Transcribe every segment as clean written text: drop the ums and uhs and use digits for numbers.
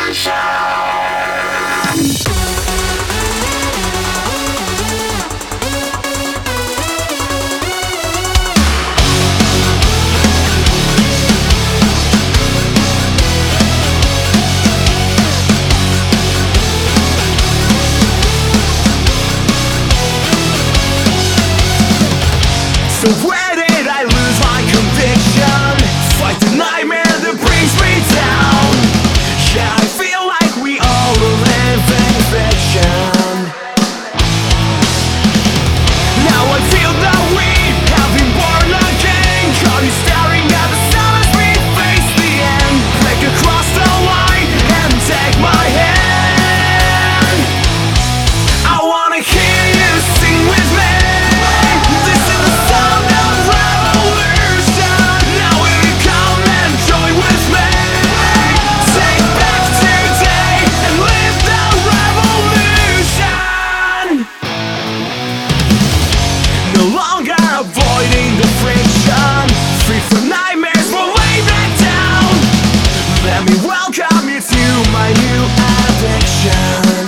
So where did I lose my conviction? Fight the nightmare that brings me down. Yeah, I feel like we all live in fiction. Now I feel that we have been born again. Caught you staring at the sun as we face the end. Break across the line and take my hand. I wanna hear you sing with me. Avoiding the friction, free from nightmares, we'll lay that down. Let me welcome you to my new addiction.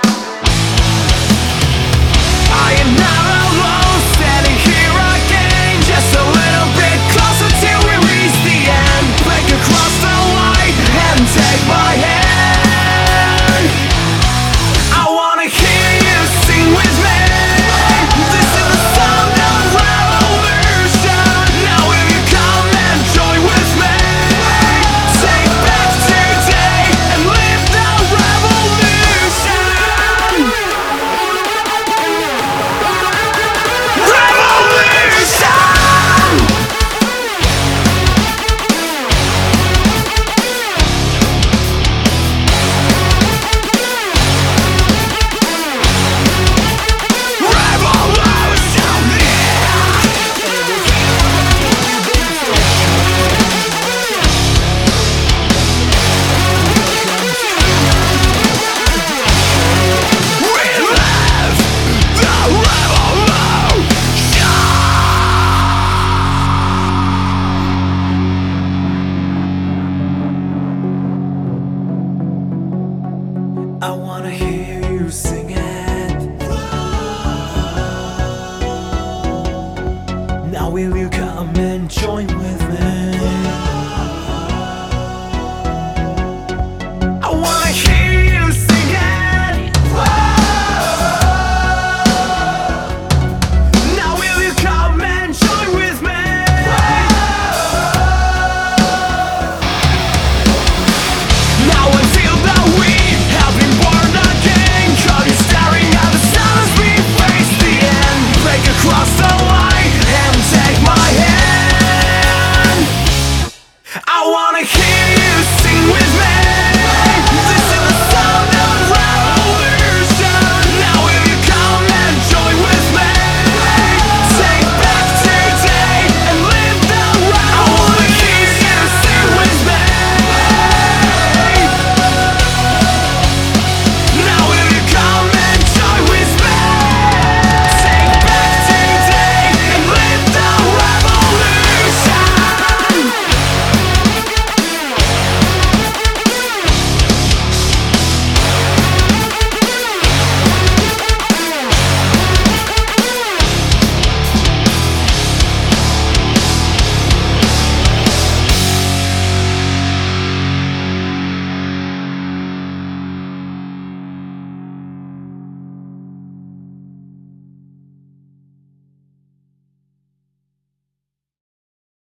I am not alone, standing here again, just a little bit closer till we reach the end. Break across the line and take my hand. I wanna hear you sing with me. This is the sound of revolution. Now will you come and join with me? Take back today and live the revolution. I wanna hear you sing.